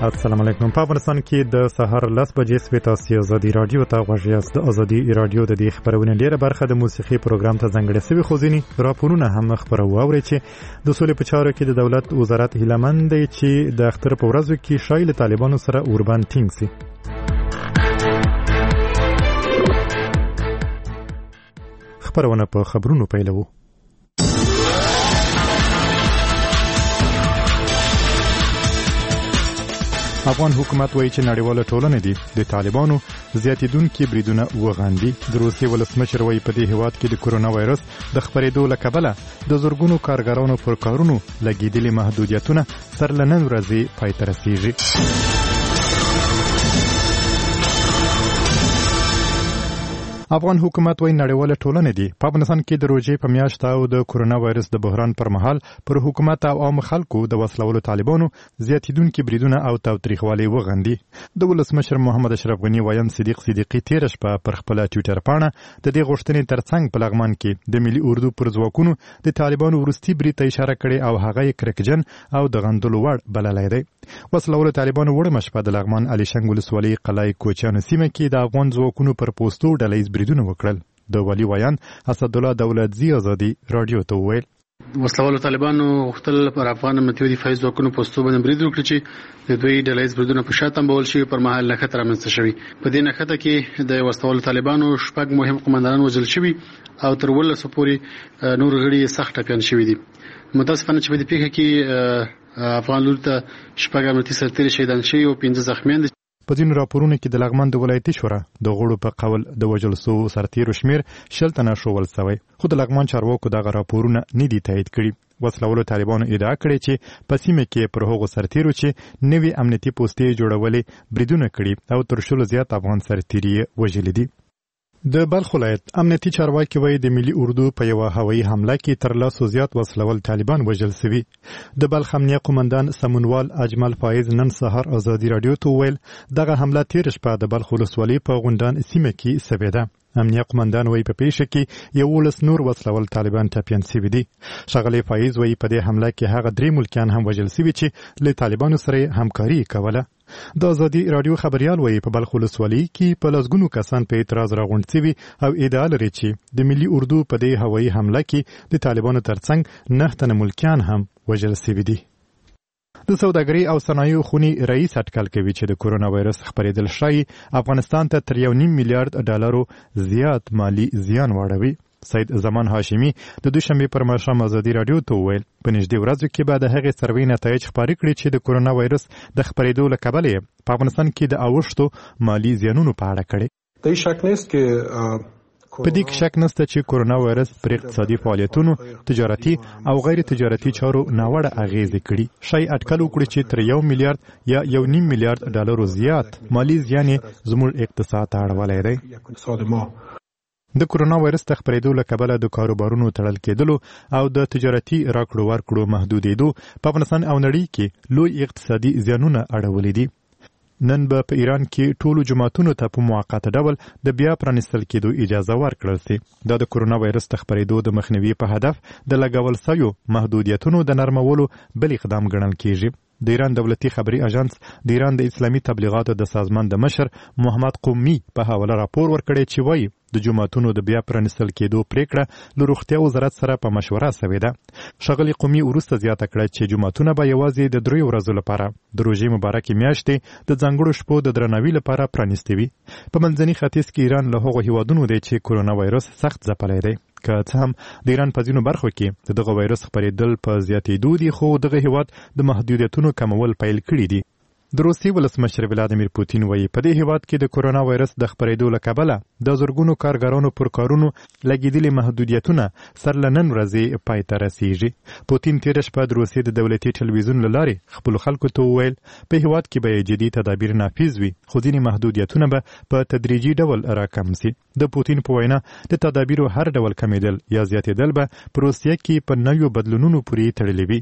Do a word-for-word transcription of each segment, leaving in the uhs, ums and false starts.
السلام علیکم. په افغانستان کې د سهار لس بجې سوي تاسو ازادي رادیو ته غوږ یاست. د ازادي رادیو د دې خبرونه ډیره برخه د موسیقي پروګرام ته ځانګړې شوی خو ځینې راپورونه هم خبرو اوري چې د سولې په چارو کې د دولت وزارت هیلمن دی چې د اختر په ورځو کې شایل طالبانو سره اوربان ټینګ سي. خبرونه په خبرونو پیلوو. افغان حکومت وایي چې نړیواله ټولنه دي د طالبانو زیاتیدونکي بریدونه وغندي. د روسیې ولسمشر وایي په دې هیواد کې د کورونا وایرس د خپرېدو له کبله د زرګونو کارګرانو پر کارونو لګېدلي محدودیتونه تر نن ورځې پای ته رسېږي. افغان حکومت وایي نړیواله ټولنه دي په افغانستان کې د روژې په میاشت او د کورونا وایرس د بحران پر مهال پر حکومت او عام خلکو د وسلولو طالبانو زیاتیدونکي بریدونه او تاوتریخوالی وغندي. د ولسمشر محمد اشرف غني وایي صدیق صدیقي تېره شپه پر خپله ټویټر پاڼه د دې غوښتنې ترڅنګ په لغمان کې د ملي اردو پر ځواکونو د طالبانو وروستي برید ته اشاره کړې او هغه یې کرکجن او د غندلو وړ بللی دی. وسلولو طالبانو وړمه شپه د لغمان علي شنګ ولسوالۍ قلعه کوچیانو سیمه کې د افغان ځواکونو پر پوستو ډله ییز بریدونه وکړل. د والي ویان اسدالله دولتزي ازادي رادیو ته وویل وسلوالو طالبانو غوښتل پر افغان امنیتي دفاعي ځواکونو پوستو باندې برید وکړي چې د دوی ډله ییز بریدونه په شا تنبول شوي پر مهال نښته رامنځته شوي. په دې نښته کې د وسلوالو طالبانو شپږ مهم قماندانان وژل شوي او تر ولسو پورې نور غړي سخت ټپیان شوي دي. متاسفانه چې په دې پیښه کې افغان لور ته شپږ امنیتي سرتیري شهیدان شوي او پنځه زخمیان دي. په ځینو راپورونو کې د لغمان د ولایتي شورا د غړو په قول د وژل شوو سرتیرو شمیر شل تنه ښوول شوی، خو د لغمان چارواکو دغه راپورونه نه دي تایید کړي. وسلولو طالبانو ادعا کړې چې په سیمه کې پر هغو سرتیرو چې نوي امنیتي پوستې جوړولې بریدونه کړي او تر شلو زیات افغان سرتیري وژلي دي. د بلخ ولایت امنیتي چارواکي وایي د ملي اردو په یوه هوایي حمله کې تر لسو زیات وسلول طالبان وژل شوي. د بلخ امنیه قومندان سمونوال اجمل فایز نن سهار ازادي رادیو ته وویل دغه حمله تېره شپه د بلخ ولسوالۍ په غونډان سیمه کې شوې ده. امنیه قومندان وایي په پیښه کې یولس نور وسلول طالبان ټپیان شوي دي. ښاغلی فایز وایي په دې حمله کې هغه درې ملکیان هم وژل شوي چې له طالبانو سره همکاري کوله. د ازادي رادیو خبريال وایي په بلخ ولسوالۍ کې په لسګونو کسان په اعتراض راغونډ شوي او ادعا لري چې د ملي اردو په دې هوایي حمله کې د طالبانو ترڅنګ نه تنه ملکیان هم وژل شوي دي. د سوداګرۍ او صنایعو خونې رئیس اټکل کوي چې د کورونا وایرس خپرېدل ښایي افغانستان ته تر یو نیم میلیارډ ډالرو زیات مالی زیان واړوي. سید زمان هاشمي د دوشنبې پر ماښام ازادي رادیو ته وویل په نږدې ورځو کې به د هغې سروې نتایج خپاره کړي چې د کورونا وایرس د خپرېدو له کبله یې په افغانستان کې د اوښتو مالي زیانونو په اړه کړي. په دې کې شک نشته چې کورونا وایرس پر اقتصادي فعالیتونو، تجارتي او غیر تجارتي چارو ناوړه اغېزې کړي. شای اټکل وکړي چې تر یو میلیارډ یا یو نیم میلیارډ ډالرو زیات مالي زیان یې زموږ اقتصاد ته اړولی دی. د کورونا وایرس د خپرېدو له کبله د کاروبارونو تړل کېدلو او د تجارتي راکړو ورکړو محدودېدو په افغانستان او نړۍ کې لوی اقتصادي زیانونه اړولي دي. نن به په ایران کې ټولو جماعتونو ته په موقته ډول د بیا پرانیستل کېدو اجازه ورکړل شي. دا د کورونا وایرس د خپرېدو د مخنیوي په هدف د لګول شویو محدودیتونو د نرمولو بل اقدام ګڼل کېږي. د ایران دولتي خبري اژانس د ایران د اسلامي تبلیغاتو د سازمان د مشر محمد قومي په حواله راپور ورکړی چې وایي د جماعتونو د بیا پرانیستل کېدو پریکړه له روغتیا وزارت سره په مشوره شوې ده. ښاغلي قومي وروسته زیاته کړه چې جماعتونه به یوازې د دریو ورځو لپاره د روژې مبارکې میاشتې د ځانګړو شپو د درناوي لپاره پرانیستې وي. په منځني ختیځ کې ایران له هغو هیوادونو دی چې کورونا وایرس سخت ځپلی دی. که څه هم د ایران په ځینو برخو کې دغه وایرس خپرېدل په زیاتېدو دي، خو دغه هیواد د محدودیتونو کمول پیل کړي دي. د روسیې ولسمشر ولادیمیر پوتین وایي په دې هیواد کې د کورونا وایرس د خپرېدو له کبله د زرګونو کارګرانو پر کارونو لګېدلي محدودیتونه سر له نن ورځې پای ته رسېږي. پوتین تېره شپه د روسیې د دولتي ټلویزیون له لارې خپلو خلکو ته وویل په هیواد کې به جدي تدابیر نافذ وي، خو ځینې محدودیتونه به په تدریجي ډول راکم سي. د پوتین په وینا د تدابیرو هر ډول کمیدل یا زیاتېدل به په روسیه کې په نویو بدلونونو پورې تړلي وي.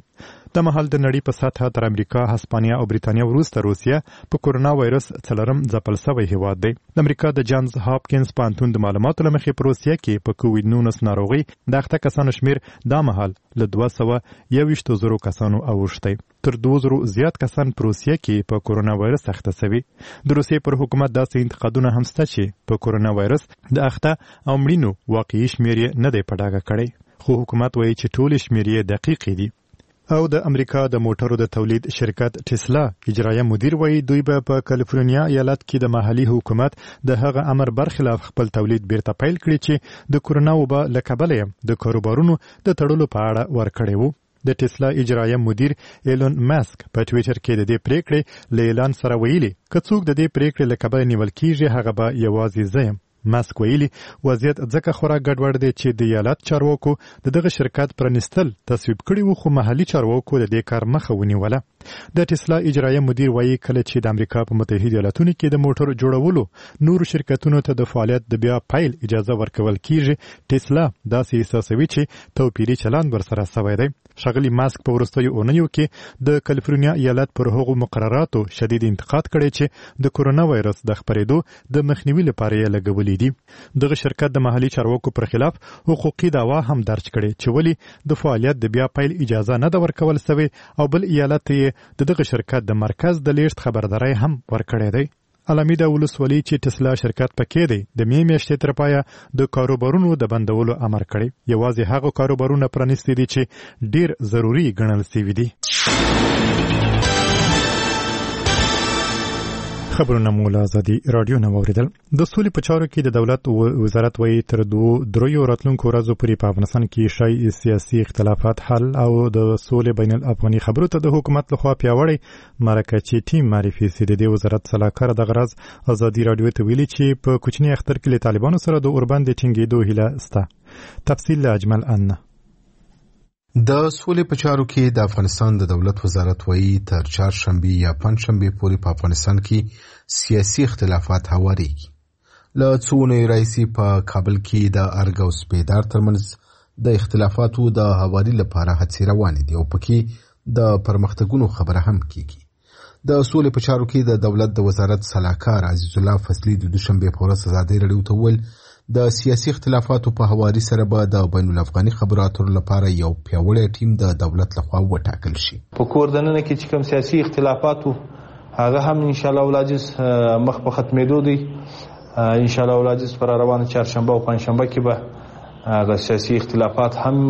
د مهال د نړۍ په سطحه تر امریکا، هسپانیا او بریتانیا وروسته روسیه په کورونا وایرس څلورم ځپل شوی هیواد دی. د امریکا د جانز هاپکینز پوهنتون د معلوماتو له مخې په روسیه کې په کووډ نولس ناروغي د اخته کسانو شمیر دا مهال له دوه سوه یوویشت زرو کسانو اوښتی. تر دوه زرو زیات کسان په روسیه کې په کورونا وایرس اخته شوي. د روسیې پر حکومت داسې انتقادونه هم شته چې په کورونا وایرس د اخته او مړینو واقعي شمیر یې نه دی په ډاګه کړی، خو حکومت وایي چې ټولې شمیر یې دقیقې دي. او د امریکا د موټرو د تولید شرکت ټسلا اجرایه مدیر وایي دوی به په کالیفورنیا ایالت کې د محلي حکومت د هغه امر برخلاف خپل تولید بیرته پیل کړي چې د کورونا وبا له کبله د کاروبارونو د تړلو په اړه ورکړی وو. د ټسلا اجرایه مدیر ایلون ماسک په ټویټر کې د دې پریکړې له اعلان سره ویلي که څوک د دې پریکړې له کبله نیول کیږي هغه به یوازې زه یم. ماسک ویلي وضعیت ځکه خورا ګډوډ دی چې د ایالت چارواکو د دغه شرکت پرانیستل تصویب کړي وو، خو محلي چارواکو د دې کار مخه ونیوله. د ټسلا اجرایه مدیر وایي کله چې د امریکا په متحده ایالاتونو کې د موټر جوړولو نورو شرکتونو ته د فعالیت د بیا پیل اجازه ورکول کیږي، ټسلا داسې احساسوي چې توپیري چلند ورسره شوی دی. ښاغلي ماسک په وروستیو اونیو کې د کالیفورنیا ایالت پر هغو مقرراتو شدید انتقاد کړی چې د کورونا وایرس د خپرېدو د مخنیوي لپاره یې لګولي دي. دغه شرکت د محلي چارواکو پر خلاف حقوقي دعوا هم درج کړي چې ولې د فعالیت د بیا پیل اجازه نه ده ورکول شوې، او بل ایالت یې د دغه شرکت د مرکز د لیږد خبرداری هم ورکړی دی. علامي د ولسوالۍ چې ټسلا شرکت پکې دی د مې میاشتې تر پایه د کاروبارونو د بندولو امر کړی. یوازې هغه کاروبارونه پرانیستي دي چې ډیر ضروري ګڼل شوي دي. خبرونه مو له ازادي راډیو نه واوریدل. د سولې په چارو کې د دولت وزارت وایي تر دوه دریو راتلونکو ورځو پورې په افغانستان کې شای سیاسي اختلافات حل او د سولې بین الافغاني خبرو ته د حکومت لخوا پیاوړی مرکزي ټیم معرفي سي. د دې وزارت سلاکار د غرض ازادي راډیو ته ویلي چې په کوچني اختر کې له طالبانو سره د اوربند ټینګېدو هیله سته. تفصیل له اجمل ان. د سولې په چارو کې د افغانستان د دولت وزارت وایي تر چهارشنبه یا پنځشنبه پورې په افغانستان کې سیاسي اختلافات هوارېږي. له څو اونیو راهیسې په کابل کې د ارګ او سپیدار ترمنځ د اختلافاتو د هواري لپاره هڅې روانې دي او پکې د پرمختګونو خبره هم کیږي. د سولې په چارو کې د دولت د وزارت سلاکار عزیز الله فضلي د دوشنبه په ورځ ازادي راډیو ته وویل د سیاسي اختلافاتو په هواري سره به د بین الافغاني خبرو اترو لپاره یو پیاوړی ټیم د دولت لخوا وټاکل شي. په کور دننه کې چې کوم سیاسي اختلافاتو هغه هم ان شاء الله ولادیز مخ په ختمېدو دی. ان شاء الله ولادیز پر روانه چهارشنبه او پنځشنبه کې به هغه سیاسي اختلافات هم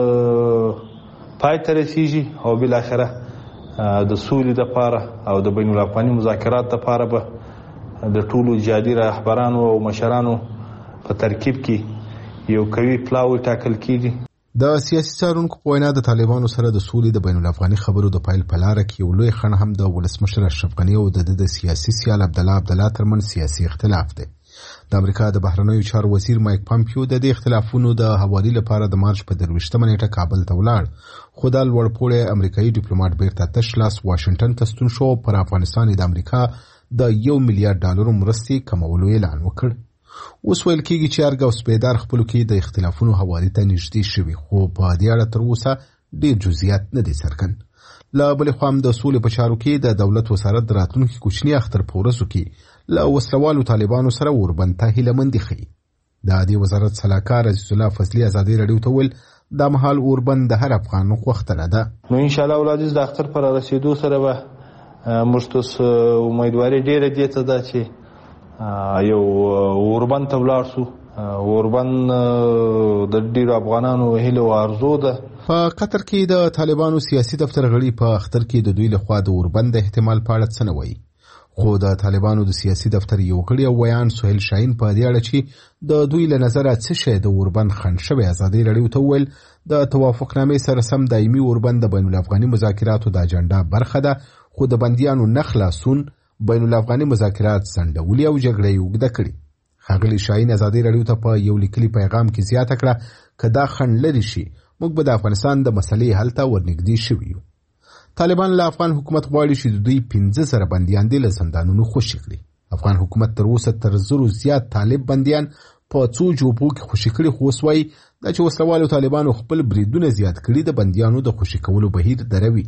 پای ته رسیږي او بل اخره د سولې لپاره او د بین الافغاني مذاکرات لپاره به د ټولو جهادي رهبرانو او مشرانو په ترکیب کې یو قوي پلاوی ټاکل کیږي. د سیاسي څارونکو په وینا د طالبانو سره د سولې د بین الافغاني خبرو د پیل په لاره کې یو لوی خنډ هم د ولسمشر اشرف غني او د د سیاسي سیال عبدالله عبدالله ترمنځ سیاسي اختلاف دی. د امریکا د بهرنیو چارو وزیر مایک پامپیو د دې اختلافونو د هواري لپاره د مارچ په درویشتمه نیټه کابل ته ولاړ، خو د لوړپوړی امریکایي ډیپلوماټ بیرته تش لاس واشنگټن ته ستون شو. پر افغانستان د امریکا د یو میلیارډ ډالرو مرستې کمولو اعلان وکړ. اوس ویل کېږي چې ارګ او سپیدار خپلو کې د اختلافونو هواري ته نږدې شوي، خو په دې اړه تر اوسه ډېر جزئیات نه دي څرګند. له بلې خوا هم د سولې په چارو کې د دولت وزارت د راتلونکي کوچني اختر په ورځو کې له وسلوالو طالبانو سره اوربند ته هیلهمندي ښیي. د دې وزارت سلاکار عزیز الله فضلي ازادي راډیو ته ویل دا مهال اوربند د هر افغان غوښتنه ده. نو ان شاء الله ولادیز د اختر پر رسیدو سره به موږ ته امیدواري ډېره دې ته ده چې یو اوربند ته ولاړ شو. اوربند د ډیرو افغانانو هیله او ارزو ده. په قطر کې د طالبانو سیاسي دفتر غړي په اختر کې د دوی لخوا د اوربند احتمال په اړه څه نه وایي، خو د طالبانو د سیاسي دفتر یو غړي او ویان سهیل شاهین په دې اړه چې د دوی له نظره څه شی د اوربند خنډ شوی ازادي راډیو ته وویل د توافقنامې سره سم دایمي اوربند د بین الافغاني مذاکراتو د اجنډا برخه ده، خو د بندیانو نه خلاصون بین الافغاني مذاکرات ځنډولي او جګړه یې اوږده کړې. ښاغلي شاهین ازادي راډیو ته په یو لیکلي پیغام کې زیاته کړه که دا خنډ لرې شي موږ به د افغانستان د مسلې حل ته ورنږدې شوي یو. طالبان له افغان حکومت غواړي چې د دوی پنځه زره بندیان دې له زندانونو خوشي کړي. افغان حکومت تر اوسه تر زرو زیات طالب بندیان په څو جوبو کې خوشي کړي، خو اوس وایي دا چې وسلوالو طالبانو خپل بریدونه زیات کړي د بندیانو د خوشي کولو بهیر دروي.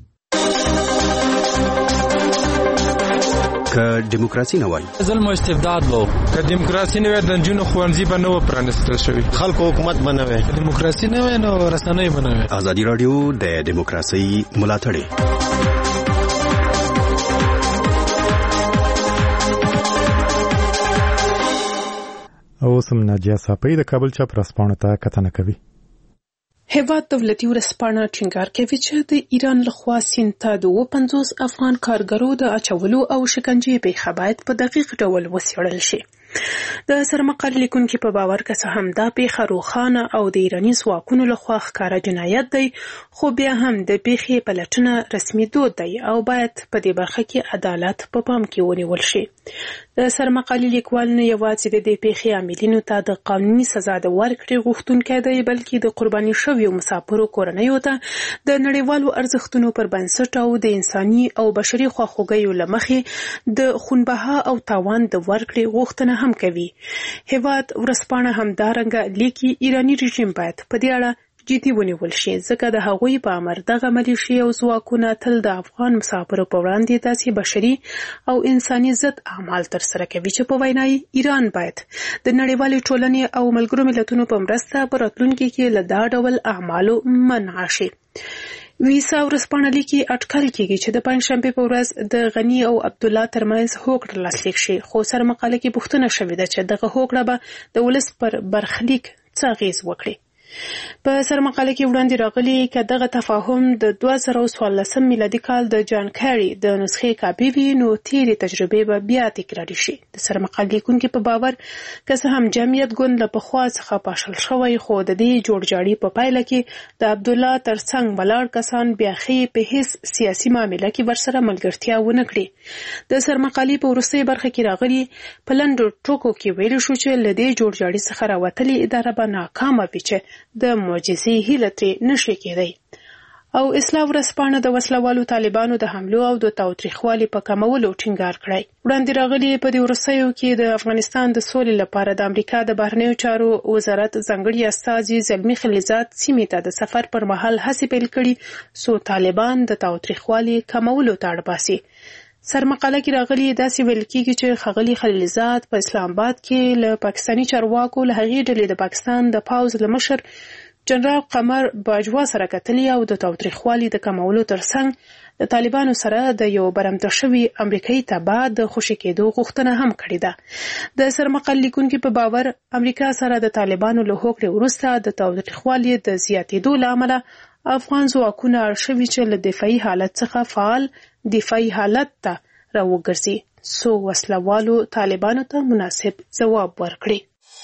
که دیموکراسي نه وای ظلم او استبداد وو، که دیموکراسي نه وای د نجونو ښوونځي به نه و پرانیستل شوي، خلکو حکومت به نه وای، دیموکراسي نه وای نو رسنۍ به نه وای. ازادي راډیو د دیموکراسي ملاتړ او سم ناجیه صاحب د کابل چاپ رسپانه ته کتنه کوي. هیواد دولتي ورسپانه ټینګار کوي چې د ایران لخوا سیند ته د اووه پنځوس افغان کارګرو د اچولو او شکنجې پیښه باید په دقیق ډول وڅېړل شي. د سرمقال لیکونکي په باور که څه هم دا پیښه روښانه او د ایراني ځواکونو لخوا ښکاره جنایت دی، خو بیا هم د پیښې پلټنه رسمي دود دی او باید په دې برخه کې عدالت په پام کې ونیول شي. د سرمقالي لیکوال نه یوازې د دې پیښې عاملینو ته د قانوني سزا د ورکړې غوښتونکی دی، بلکې د قرباني شویو مسافرو کورنیو ته د نړیوالو ارزښتونو پر بنسټ او د انساني او بشري خواخوږیو له مخې د خونبها او تاوان د ورکړې غوښتنه هم کوي. هیواد ورسپانه همدارنګه لیکي ایراني رژیم باید په دې اړه جدي ونیول شي، ځکه د هغوی په امر دغه ملیشې او ځواکونه تل د افغان مسافرو په وړاندې داسې بشري او انساني ضد اعمال ترسره کوي چې په وینا ایران باید د نړیوالې ټولنې او ملګرو ملتونو په مرسته په راتلونکي کې له دا ډول اعمالو منع شي. ویسا ورسپانه لیکي اټکل کېږي چې د پنجشنبې په ورځ د غني او عبدالله ترمنځ هوکړه لاسلیک شي، خو سرمقاله کې پوښتنه شوې ده چې دغه هوکړه به د ولس پر برخلیک څه اغېز وکړي. په سرمقاله کې وړاندې راغلي که دغه تفاهم د دوه زره څوارلسم میلادي کال د جان کیری د نسخې کاپي وي، نو تیرې تجربې به بیا تکراري شي. د سرمقال لیکونکي په باور که څه هم جمعیت ګوند له پخوا څخه پاشل شوی، خو د دې جوړجاړي په پایله کې د عبدالله ترڅنګ ولاړ کسان بیا ښې په هیڅ سیاسي معامله کې ورسره ملګرتیا ونه کړي. د سرمقالې په وروستۍ برخه کې راغلي په لنډو ټوکو کې ویل شو چې له دې جوړجاړي څخه راوتلې اداره به ناکامه وي چې د معجزې هیله ترې نشي کېدی. او اسلام ورسپانه د وسلوالو طالبانو د حملو او د تاوتریخوالي په کمولو ټینګار کړی. وړاندې راغلي په دې وروستیو کې د افغانستان د سولې لپاره د امریکا د بهرنیو چارو وزارت ځانګړي استازي زلمي خلیزات سیمې ته د سفر پر مهال هڅې پیل کړي څو طالبان د تاوتریخوالي کمولو ته اړ باسي. سرمقاله کې راغلي داسې ویل کېږي چې ښاغلي خلیلزاد په اسلام آباد کې له پاکستاني چارواکو له هغې ډلې د پاکستان د پوځ له مشر جنرال قمر باجوا سره کتلي او د تاوتریخوالي د کمولو ترڅنګ د طالبانو سره د یو برمته شوي امریکایي تبعه د خوشي کېدو غوښتنه هم کړې ده. د سرمقال لیکونکي په باور امریکا سره د طالبانو له هوکړې وروسته د تاوتریخوالي د زیاتېدو له امله افغان ځواکونه اړ شوي چې له دفاعي حالت څخه فعال دفاعي حالت ته راوګرځي څو وسلوالو طالبانو ته مناسب ځواب ورکړي.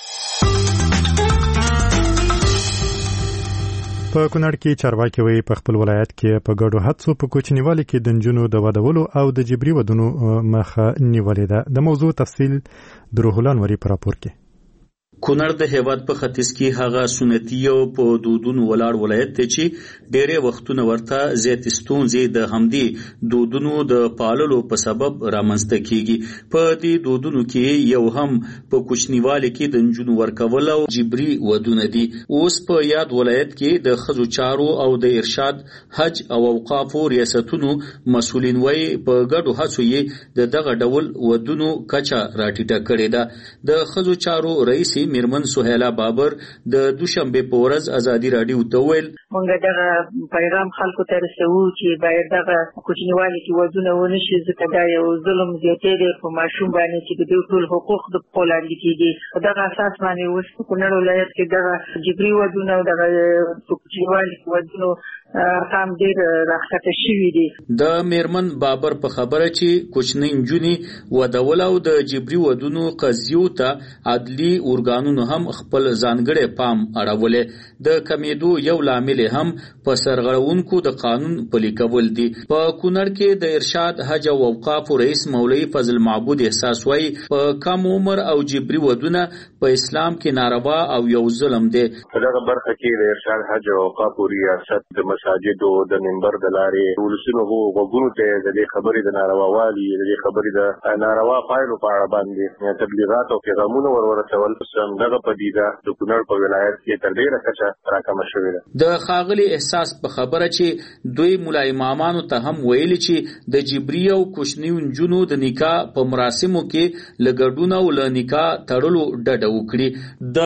په کونړ کې چارواکي وایي په خپل ولایت کې په ګډو هڅو په کوچنیوالي کې د نجونو د ودولو او د جبري ودونو مخه نیولې ده. د موضوع تفصیل د روح الله نوري په راپور کې. کونړ د هیواد په ختیځ کې هغه سنتي او په دودونو ولاړ ولایت دی چې ډېرې وختونه ورته زیات ستونزې د همدې دودونو د پاللو په سبب رامنځته کیږي. په دې دودونو کې یو هم په کوچنیوالي کې د نجونو ورکول او جبري ودونه دي. اوس په یاد ولایت کې د ښځو چارو او د ارشاد حج او اوقافو ریاستونو مسؤلین وایي په ګډو هڅو یې د دغه ډول ودونو کچه راټیټه کړې ده. د ښځو چارو رئیس میرمن سهیلا بابر د دوشنبه په ورځ ازادي راډیو ته ویل موږ دغه پیغام خلکو ته رسوو چې باید دغه کوچنیوالي کې ودونه ونه شي، ځکه دا یو ظلم زیاتې دی په ماشوم باندې چې د دوی ټول حقوق د پښو لاندې کېږي. په دغه اساس باندې اوس په کونړ ولایت کې دغه جبري ودونه او دغه کوچنیوالي ودونو هم ډېر راښکته شوي دي. د میرمن بابر په خبره چې کوچنۍ نجونې ودول او د جبري ودونو قضیو ته عدلي ارګانونو هم خپل ځانګړی پام اړولی. د کمیدو یو لامل هم په سرغړونکو د قانون پلي کول دي. په کونړ کې د ارشاد حج او اوقافو رئیس مولوي فضل معبود احساس وایي په کم عمر او جبري ودونه په اسلام کې ناروا او یو ظلم دی. دغه برخه کې د ارشاد حج او اوقاف ریاست د مساجد او د منبر د لارې ولسونو وګونو ته د خبرې د نارواوالي د خبرې د ناروا فایلو په اړه باندې تبلیغات او پیغامونه ورورسول سم دغه پدیده د کونړ په ولایت کې تر ډیره کچه راکمه شوې ده. د خاغلی احساس په خبره چې دوی مولا امامانو ته هم ویلي چې د جبري او کوچنیو نجونو د نکاح په مراسمو کې لګډونه او ل نکاح تړلو ډډه وکړي. د